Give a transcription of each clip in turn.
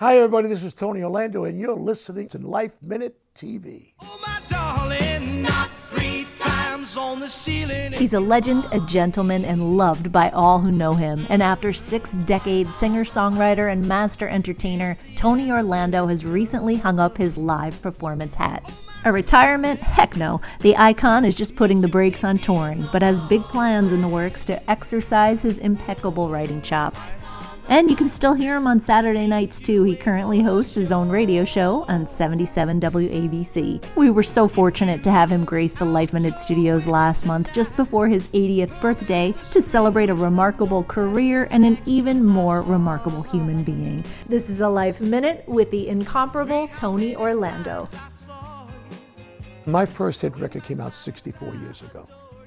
Hi, everybody. This is Tony Orlando, and you're listening to Life Minute TV. Oh, my darling, not 3 times on the ceiling. He's a legend, a gentleman, and loved by all who know him. And after 6 decades, singer-songwriter and master entertainer Tony Orlando has recently hung up his live performance hat. A retirement? Heck no. The icon is just putting the brakes on touring, but has big plans in the works to exercise his impeccable writing chops. And you can still hear him on Saturday nights, too. He currently hosts his own radio show on 77 WABC. We were so fortunate to have him grace the Life Minute Studios last month, just before his 80th birthday, to celebrate a remarkable career and an even more remarkable human being. This is a Life Minute with the incomparable Tony Orlando. My first hit record came out 64 years ago,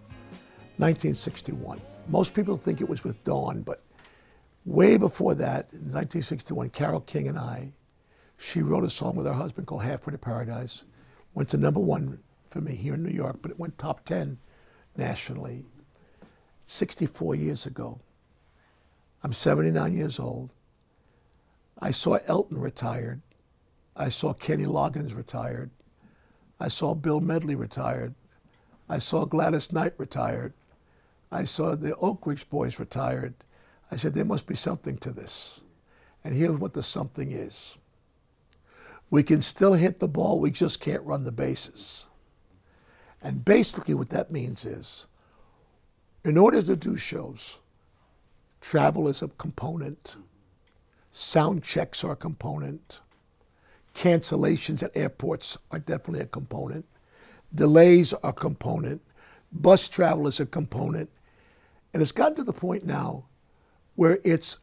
1961. Most people think it was with Dawn, but way before that, in 1961, Carole King and she wrote a song with her husband called Halfway to Paradise. Went to #1 for me here in New York, but it went top 10 nationally. 64 years ago. I'm 79 years old. I saw Elton retired. I saw Kenny Loggins retired. I saw Bill Medley retired. I saw Gladys Knight retired. I saw the Oak Ridge Boys retired. I said, there must be something to this. And here's what the something is. We can still hit the ball, we just can't run the bases. And basically what that means is, in order to do shows, travel is a component, sound checks are a component, cancellations at airports are definitely a component, delays are a component, bus travel is a component, and it's gotten to the point now where it's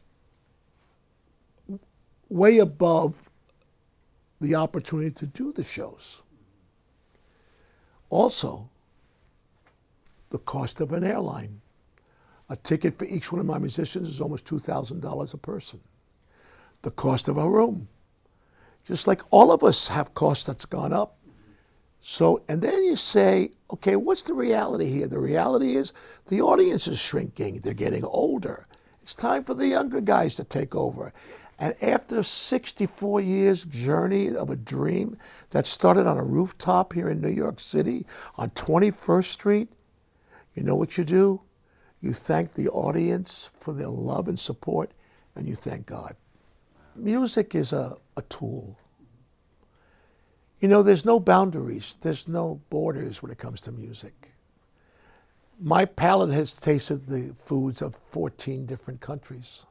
way above the opportunity to do the shows. Also, the cost of an airline. A ticket for each one of my musicians is almost $2,000 a person. The cost of a room. Just like all of us have costs that's gone up. So, and then you say, okay, what's the reality here? The reality is the audience is shrinking. They're getting older. It's time for the younger guys to take over. And after 64 years journey of a dream that started on a rooftop here in New York City on 21st Street, you know what you do? You thank the audience for their love and support, and you thank God. Music is a tool. You know, there's no boundaries, there's no borders when it comes to music. My palate has tasted the foods of 14 different countries.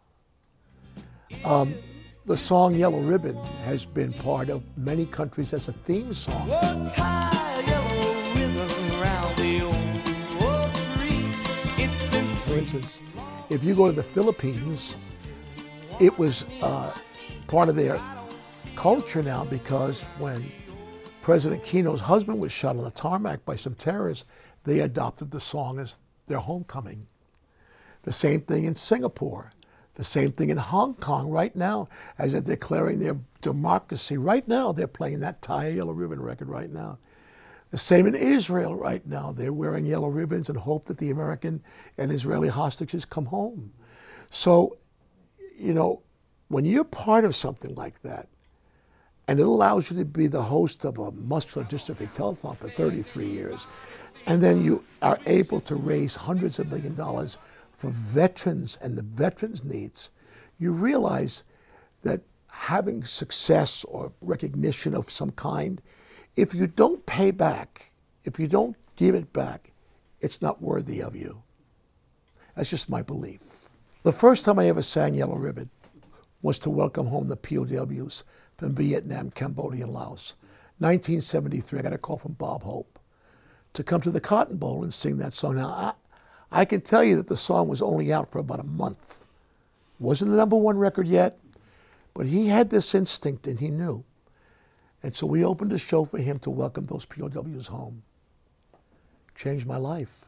The song Yellow Ribbon has been part of many countries as a theme song. Oh, tie a yellow ribbon around the old tree. It's been For instance, if you go to the Philippines, it was part of their culture now because when President Aquino's husband was shot on the tarmac by some terrorists, they adopted the song as their homecoming. The same thing in Singapore. The same thing in Hong Kong right now, as they're declaring their democracy. Right now, they're playing that Tie a Yellow Ribbon record right now. The same in Israel right now. They're wearing yellow ribbons and hope that the American and Israeli hostages come home. So, you know, when you're part of something like that, and it allows you to be the host of a muscular dystrophy telethon for 33 years, and then you are able to raise hundreds of millions of dollars for veterans and the veterans' needs, you realize that having success or recognition of some kind, if you don't pay back, if you don't give it back, it's not worthy of you. That's just my belief. The first time I ever sang Yellow Ribbon was to welcome home the POWs from Vietnam, Cambodia, and Laos. 1973, I got a call from Bob Hope to come to the Cotton Bowl and sing that song. Now, I can tell you that the song was only out for about a month. Wasn't the #1 record yet, but he had this instinct and he knew. And so we opened a show for him to welcome those POWs home. Changed my life.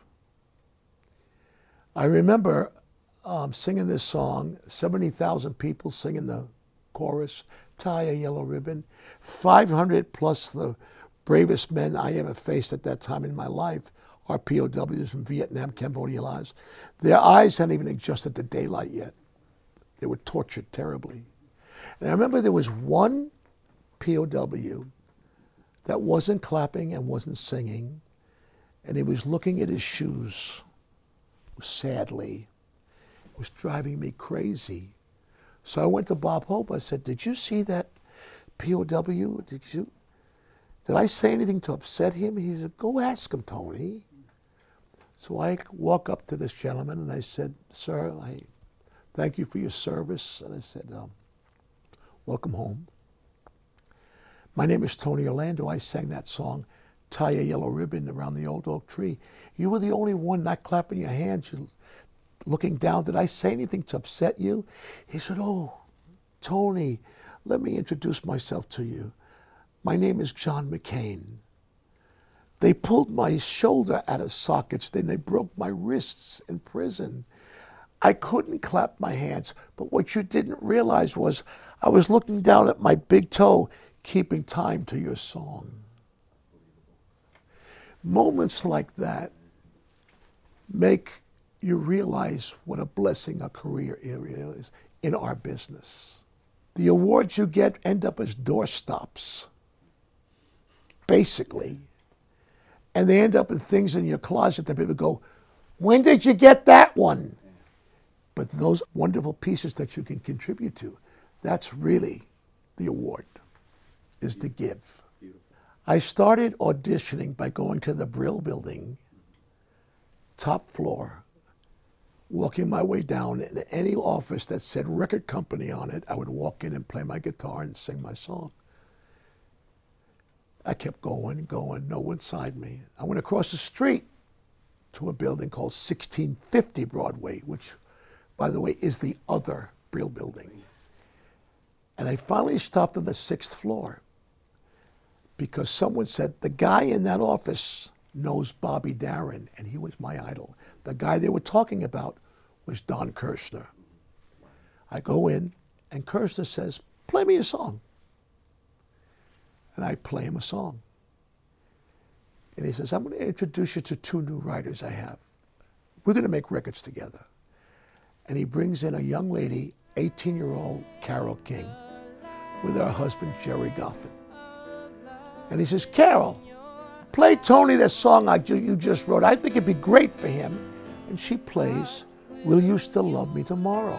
I remember singing this song, 70,000 people singing the chorus, Tie a Yellow Ribbon, 500 plus the bravest men I ever faced at that time in my life are POWs from Vietnam, Cambodia, Laos. Their eyes hadn't even adjusted to daylight yet. They were tortured terribly. And I remember there was one POW that wasn't clapping and wasn't singing, and he was looking at his shoes sadly. It was driving me crazy. So I went to Bob Hope. I said, did you see that POW? Did I say anything to upset him? He said, go ask him, Tony. So I walk up to this gentleman and I said, sir, I thank you for your service. And I said, welcome home. My name is Tony Orlando. I sang that song, Tie a Yellow Ribbon Around the Old Oak Tree. You were the only one not clapping your hands. You're looking down. Did I say anything to upset you? He said, oh, Tony, let me introduce myself to you. My name is John McCain. They pulled my shoulder out of sockets, then they broke my wrists in prison. I couldn't clap my hands, but what you didn't realize was I was looking down at my big toe, keeping time to your song. Moments like that make you realize what a blessing a career area is in our business. The awards you get end up as doorstops, basically. And they end up in things in your closet that people go, when did you get that one? But those wonderful pieces that you can contribute to, that's really the award, is to give. I started auditioning by going to the Brill Building, top floor, walking my way down in any office that said record company on it. I would walk in and play my guitar and sing my song. I kept going, no one signed me. I went across the street to a building called 1650 Broadway, which, by the way, is the other Brill Building. And I finally stopped on the 6th floor because someone said, the guy in that office knows Bobby Darin, and he was my idol. The guy they were talking about was Don Kirshner. I go in, and Kirshner says, play me a song. And I play him a song. And he says, I'm going to introduce you to 2 new writers I have. We're going to make records together. And he brings in a young lady, 18-year-old Carole King, with her husband, Jerry Goffin. And he says, Carole, play Tony that song you just wrote. I think it'd be great for him. And she plays, Will You Still Love Me Tomorrow?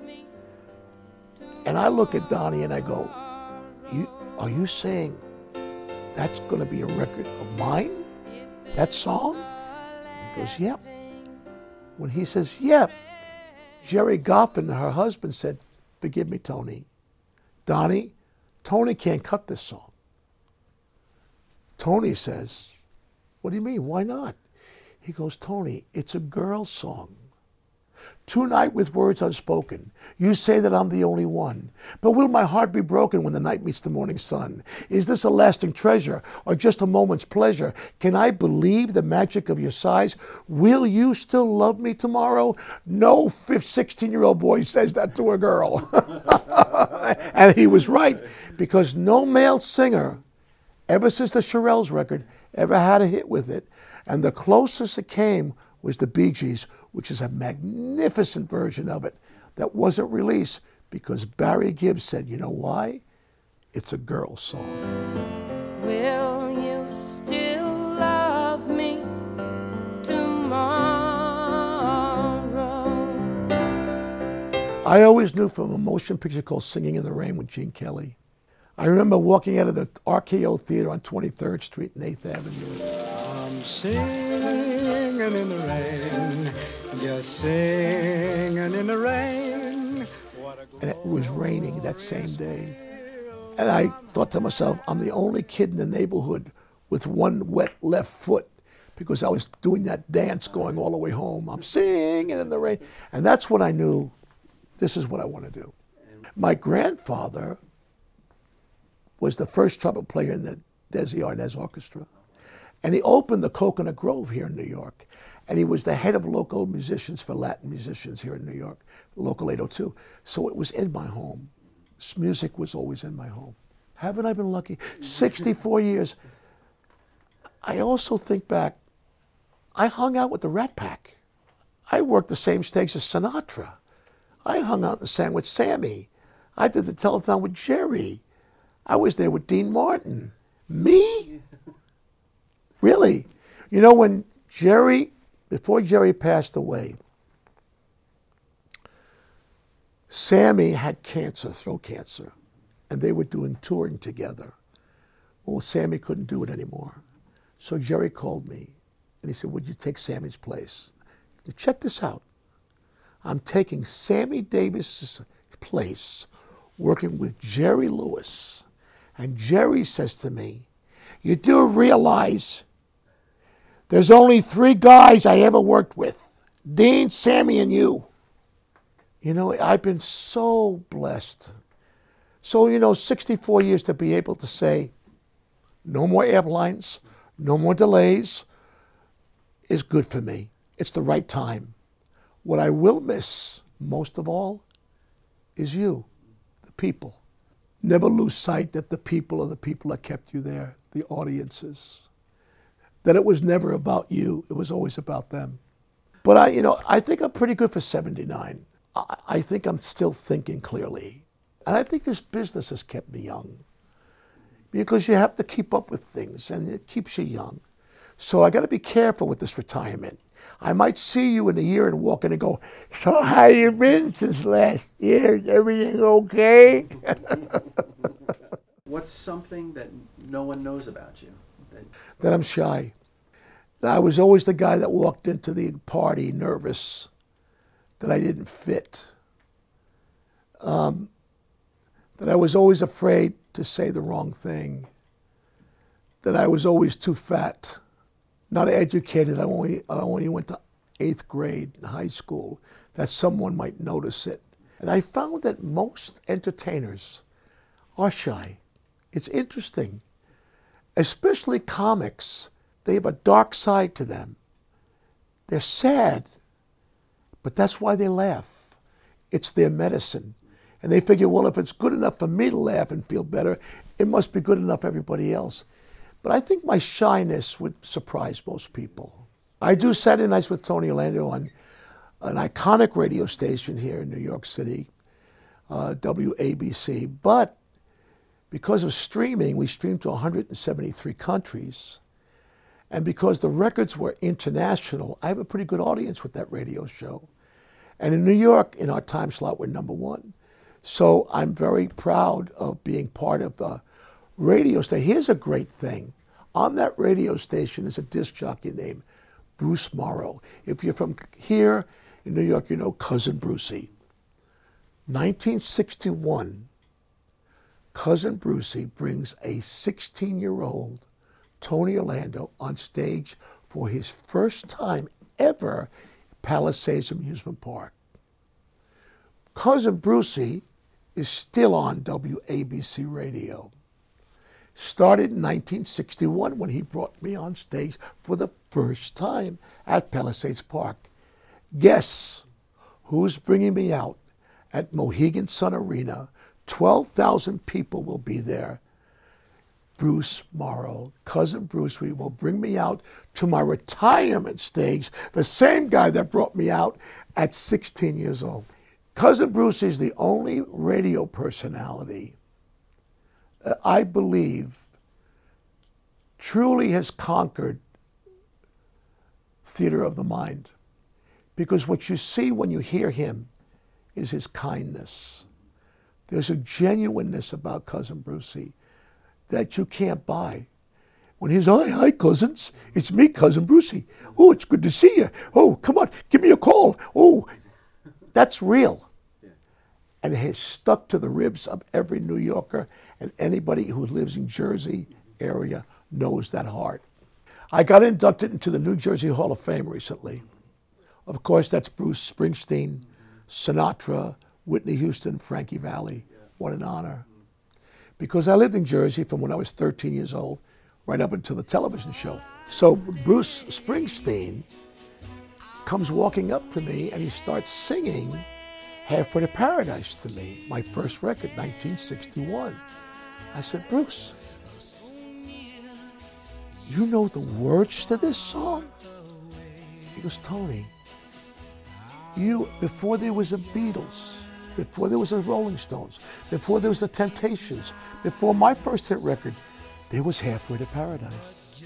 And I look at Donnie and I go, are you saying that's going to be a record of mine? That song? He goes, yep. When he says, yep, Jerry Goffin, her husband, said, forgive me, Tony. Donnie, Tony can't cut this song. Tony says, what do you mean? Why not? He goes, Tony, it's a girl's song. Tonight with words unspoken, you say that I'm the only one. But will my heart be broken when the night meets the morning sun? Is this a lasting treasure or just a moment's pleasure? Can I believe the magic of your sighs? Will you still love me tomorrow? No 16-year-old boy says that to a girl. And he was right, because no male singer, ever since the Shirelles record, ever had a hit with it. And the closest it came was the Bee Gees, which is a magnificent version of it that wasn't released because Barry Gibb said, you know why? It's a girl's song. Will you still love me tomorrow? I always knew from a motion picture called Singing in the Rain with Gene Kelly. I remember walking out of the RKO Theater on 23rd Street and 8th Avenue. I'm singing in the rain, just singing in the rain. And it was raining that same day. And I thought to myself, I'm the only kid in the neighborhood with one wet left foot because I was doing that dance going all the way home. I'm singing in the rain. And that's when I knew this is what I want to do. My grandfather was the first trumpet player in the Desi Arnaz Orchestra. And he opened the Coconut Grove here in New York. And he was the head of local musicians for Latin musicians here in New York, Local 802. So it was in my home. Music was always in my home. Haven't I been lucky? 64 years. I also think back, I hung out with the Rat Pack. I worked the same stage as Sinatra. I hung out and sang with Sammy. I did the telethon with Jerry. I was there with Dean Martin. Me? Really? You know, when before Jerry passed away, Sammy had cancer, throat cancer, and they were doing touring together. Well, Sammy couldn't do it anymore. So Jerry called me, and he said, would you take Sammy's place? Check this out. I'm taking Sammy Davis's place, working with Jerry Lewis. And Jerry says to me, you do realize there's only 3 guys I ever worked with, Dean, Sammy, and you. You know, I've been so blessed. So, 64 years to be able to say, no more airlines, no more delays, is good for me. It's the right time. What I will miss most of all is you, the people. Never lose sight that the people are the people that kept you there, the audiences. That it was never about you, it was always about them. But I think I'm pretty good for 79. I think I'm still thinking clearly. And I think this business has kept me young. Because you have to keep up with things, and it keeps you young. So I got to be careful with this retirement. I might see you in a year and walk in and go, so how you been since last year? Is everything okay? What's something that no one knows about you? That I'm shy. That I was always the guy that walked into the party nervous, that I didn't fit. That I was always afraid to say the wrong thing. That I was always too fat. Not educated. I only went to 8th grade in high school. That someone might notice it. And I found that most entertainers are shy. It's interesting. Especially comics. They have a dark side to them. They're sad. But that's why they laugh. It's their medicine. And they figure, well, if it's good enough for me to laugh and feel better, it must be good enough for everybody else. But I think my shyness would surprise most people. I do Saturday Nights with Tony Orlando on an iconic radio station here in New York City, WABC. But because of streaming, we streamed to 173 countries. And because the records were international, I have a pretty good audience with that radio show. And in New York, in our time slot, we're #1. So I'm very proud of being part of the radio station. Here's a great thing. On that radio station is a disc jockey named Bruce Morrow. If you're from here in New York, you know Cousin Brucey. 1961, Cousin Brucey brings a 16-year-old Tony Orlando on stage for his first time ever at Palisades Amusement Park. Cousin Brucey is still on WABC radio. Started in 1961 when he brought me on stage for the first time at Palisades Park. Guess who's bringing me out at Mohegan Sun Arena? 12,000 people will be there. Bruce Morrow, Cousin Bruce, will bring me out to my retirement stage, the same guy that brought me out at 16 years old. Cousin Bruce is the only radio personality that I believe truly has conquered theater of the mind. Because what you see when you hear him is his kindness. There's a genuineness about Cousin Brucey that you can't buy. When he's, hi cousins, it's me, Cousin Brucey. Oh, it's good to see you. Oh, come on, give me a call. Oh, that's real. And it has stuck to the ribs of every New Yorker, and anybody who lives in Jersey area knows that heart. I got inducted into the New Jersey Hall of Fame recently. Of course, that's Bruce Springsteen, Sinatra, Whitney Houston, Frankie Valli. What an honor. Because I lived in Jersey from when I was 13 years old, right up until the television show. So Bruce Springsteen comes walking up to me and he starts singing Halfway to Paradise to me, my first record, 1961. I said, Bruce, you know the words to this song? He goes, Tony, before there was the Beatles, before there was the Rolling Stones, before there was the Temptations, before my first hit record, there was Halfway to Paradise.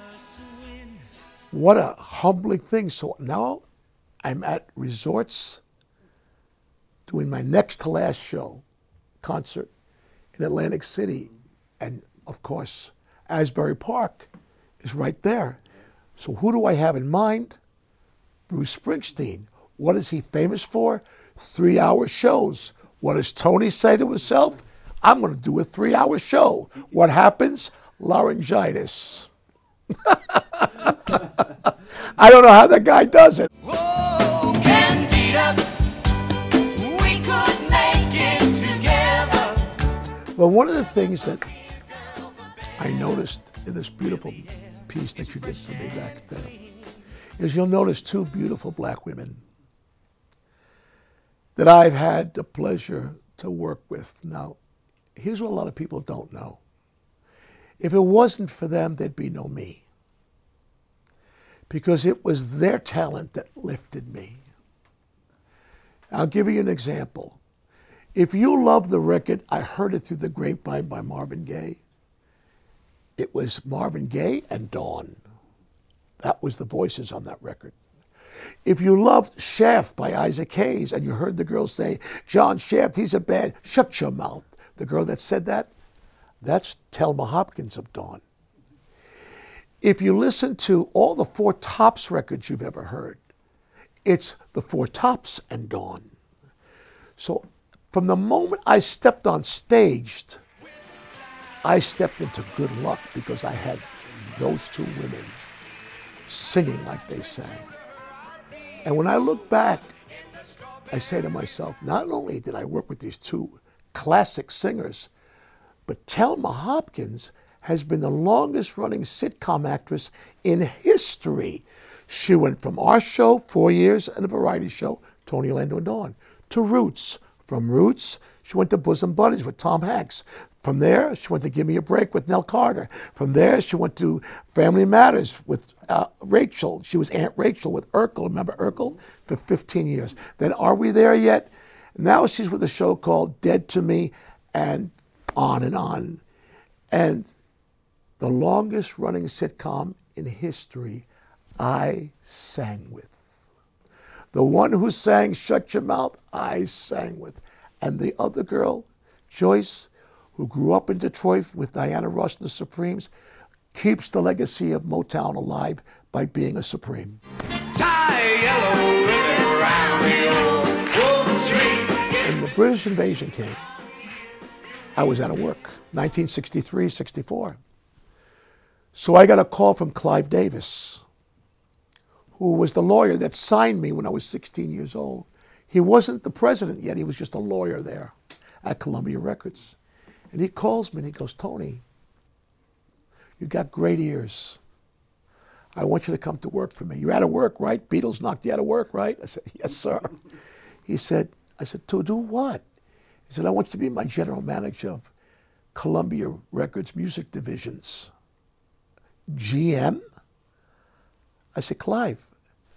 What a humbling thing. So now I'm at resorts doing my next to last show, concert in Atlantic City. And of course, Asbury Park is right there. So who do I have in mind? Bruce Springsteen. What is he famous for? 3-hour shows. What does Tony say to himself? I'm going to do a 3-hour show. What happens? Laryngitis. I don't know how that guy does it. Oh, Candida, we could make it together. But one of the things that I noticed in this beautiful piece that you did for me back there is you'll notice 2 beautiful black women that I've had the pleasure to work with. Now, here's what a lot of people don't know. If it wasn't for them, there'd be no me. Because it was their talent that lifted me. I'll give you an example. If you love the record, I Heard It Through the Grapevine by Marvin Gaye, it was Marvin Gaye and Dawn. That was the voices on that record. If you loved Shaft by Isaac Hayes and you heard the girl say, John Shaft, he's a bad, shut your mouth. The girl that said that, that's Thelma Hopkins of Dawn. If you listen to all the Four Tops records you've ever heard, it's the Four Tops and Dawn. So from the moment I stepped on stage, I stepped into good luck because I had those 2 women singing like they sang. And when I look back, I say to myself, not only did I work with these 2 classic singers, but Thelma Hopkins has been the longest running sitcom actress in history. She went from our show, 4 years, and a variety show, Tony, Orlando and Dawn, to Roots. From Roots, she went to Bosom Buddies with Tom Hanks. From there, she went to Give Me a Break with Nell Carter. From there, she went to Family Matters with Rachel. She was Aunt Rachel with Urkel. Remember Urkel? For 15 years. Then Are We There Yet? Now she's with a show called Dead to Me, and on and on. And the longest running sitcom in history, I sang with. The one who sang Shut Your Mouth, I sang with. And the other girl, Joyce, who grew up in Detroit with Diana Ross and the Supremes, keeps the legacy of Motown alive by being a Supreme. Tie a yellow ribbon around the old oak tree. When the British invasion came, I was out of work, 1963, 64. So I got a call from Clive Davis, who was the lawyer that signed me when I was 16 years old. He wasn't the president yet, he was just a lawyer there at Columbia Records. And he calls me and he goes, Tony, you got great ears. I want you to come to work for me. You're out of work, right? Beatles knocked you out of work, right? I said, yes, sir. I said, to do what? He said, I want you to be my general manager of Columbia Records music divisions. GM? I said, Clive,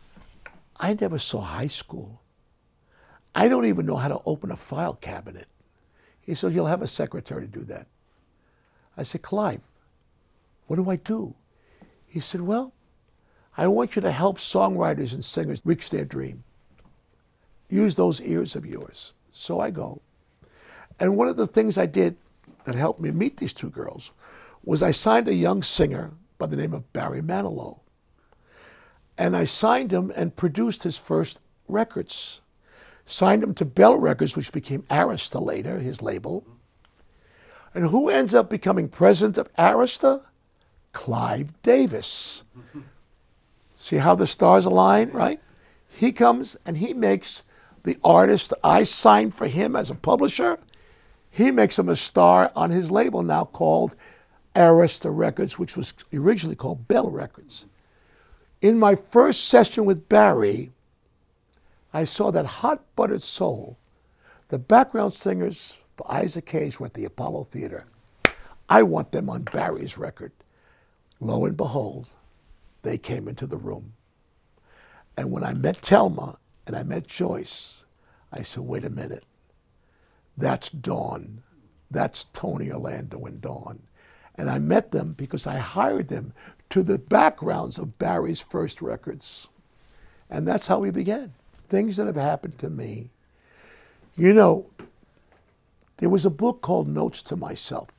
I never saw high school. I don't even know how to open a file cabinet. He said, you'll have a secretary do that. I said, Clive, what do I do? He said, well, I want you to help songwriters and singers reach their dream. Use those ears of yours. So I go. And one of the things I did that helped me meet these 2 girls was I signed a young singer by the name of Barry Manilow. And I signed him and produced his first records. Signed him to Bell Records, which became Arista later, his label. And who ends up becoming president of Arista? Clive Davis. See how the stars align, right? He comes and he makes the artist I signed for him as a publisher, he makes him a star on his label now called Arista Records, which was originally called Bell Records. In my first session with Barry, I saw that Hot Buttered Soul, the background singers for Isaac Hayes were at the Apollo Theater. I want them on Barry's record. Lo and behold, they came into the room. And when I met Thelma and I met Joyce, I said, wait a minute. That's Dawn. That's Tony Orlando and Dawn. And I met them because I hired them to the backgrounds of Barry's first records. And that's how we began. Things that have happened to me. You know, there was a book called Notes to Myself.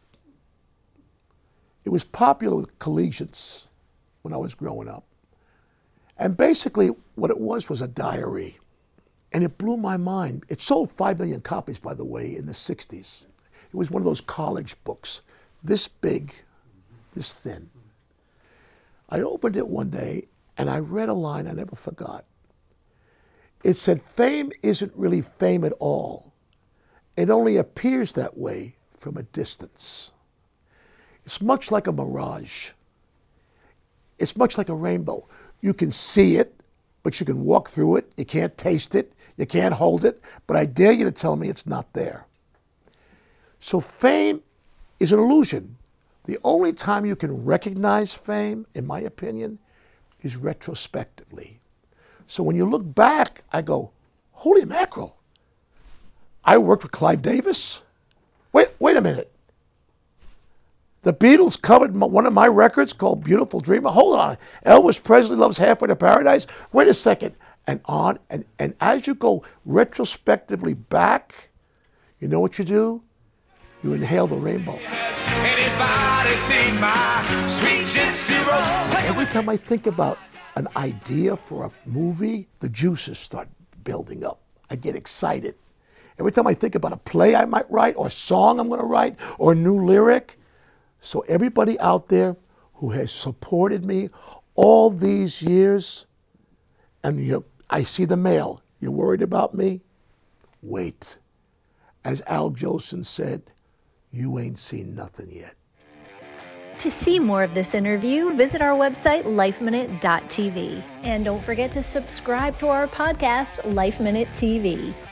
It was popular with collegians when I was growing up. And basically what it was a diary. And it blew my mind. It sold 5 million copies, by the way, in the 60s. It was one of those college books, this big, this thin. I opened it one day and I read a line I never forgot. It said, fame isn't really fame at all. It only appears that way from a distance. It's much like a mirage. It's much like a rainbow. You can see it, but you can walk through it. You can't taste it. You can't hold it. But I dare you to tell me it's not there. So fame is an illusion. The only time you can recognize fame, in my opinion, is retrospectively. So when you look back, I go, holy mackerel. I worked with Clive Davis. Wait a minute. The Beatles covered one of my records called Beautiful Dreamer. Hold on. Elvis Presley Loves Halfway to Paradise. Wait a second. And on. And as you go retrospectively back, you know what you do? You inhale the rainbow. Anybody seen my sweet gypsy rose? Every time I think about an idea for a movie, the juices start building up. I get excited. Every time I think about a play I might write, or a song I'm going to write, or a new lyric. So everybody out there who has supported me all these years, and I see the mail, you're worried about me? Wait. As Al Jolson said, you ain't seen nothing yet. To see more of this interview, visit our website, lifeminute.tv. And don't forget to subscribe to our podcast, Life Minute TV.